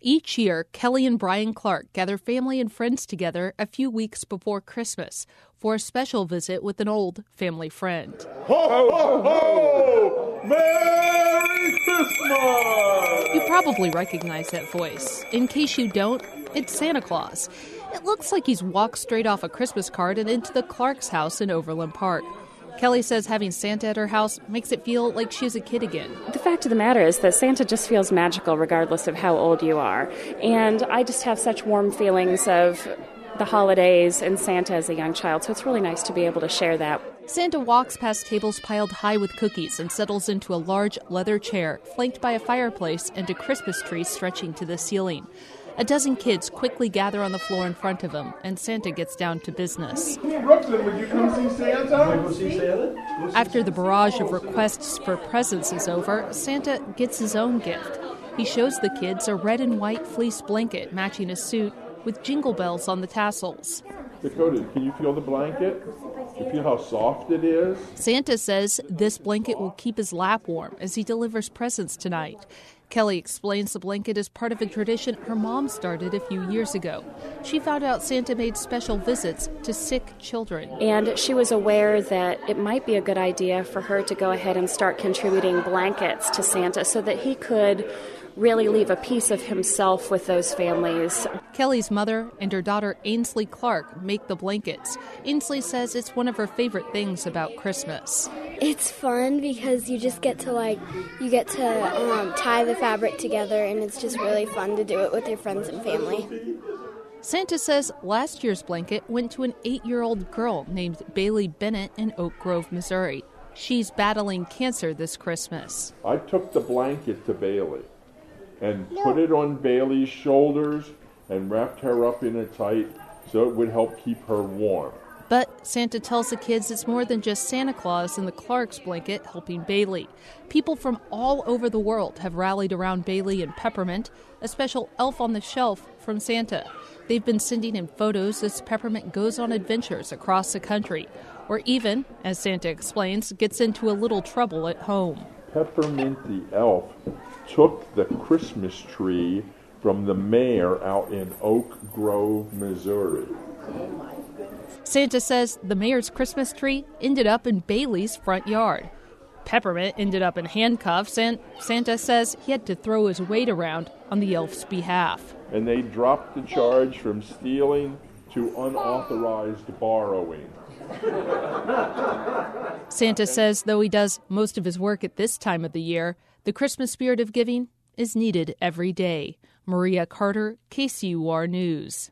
Each year, Kelly and Brian Clark gather family and friends together a few weeks before Christmas for a special visit with an old family friend. Ho, ho, ho! Merry Christmas! You probably recognize that voice. In case you don't, it's Santa Claus. It looks like he's walked straight off a Christmas card and into the Clark's house in Overland Park. Kelly says having Santa at her house makes it feel like she's a kid again. The fact of the matter is that Santa just feels magical regardless of how old you are. And I just have such warm feelings of the holidays and Santa as a young child, so it's really nice to be able to share that. Santa walks past tables piled high with cookies and settles into a large leather chair flanked by a fireplace and a Christmas tree stretching to the ceiling. A dozen kids quickly gather on the floor in front of him, and Santa gets down to business. Brooklyn, would you come see Santa? After the barrage of requests for presents is over, Santa gets his own gift. He shows the kids a red and white fleece blanket matching his suit with jingle bells on the tassels. Dakota, can you feel the blanket? You feel how soft it is? Santa says this blanket will keep his lap warm as he delivers presents tonight. Kelly explains the blanket is part of a tradition her mom started a few years ago. She found out Santa made special visits to sick children. And she was aware that it might be a good idea for her to go ahead and start contributing blankets to Santa so that he could really leave a piece of himself with those families. Kelly's mother and her daughter Ainsley Clark make the blankets. Ainsley says it's one of her favorite things about Christmas. It's fun because you just get to tie the fabric together, and it's just really fun to do it with your friends and family. Santa says last year's blanket went to an 8-year-old girl named Bailey Bennett in Oak Grove, Missouri. She's battling cancer this Christmas. I took the blanket to Bailey and put it on Bailey's shoulders and wrapped her up in it tight so it would help keep her warm. But Santa tells the kids it's more than just Santa Claus and the Clark's blanket helping Bailey. People from all over the world have rallied around Bailey and Peppermint, a special elf on the shelf from Santa. They've been sending in photos as Peppermint goes on adventures across the country, or even, as Santa explains, gets into a little trouble at home. Peppermint the elf took the Christmas tree from the mayor out in Oak Grove, Missouri. Santa says the mayor's Christmas tree ended up in Bailey's front yard. Peppermint ended up in handcuffs, and Santa says he had to throw his weight around on the elf's behalf. And they dropped the charge from stealing to unauthorized borrowing. Santa says though he does most of his work at this time of the year, the Christmas spirit of giving is needed every day. Maria Carter, KCUR News.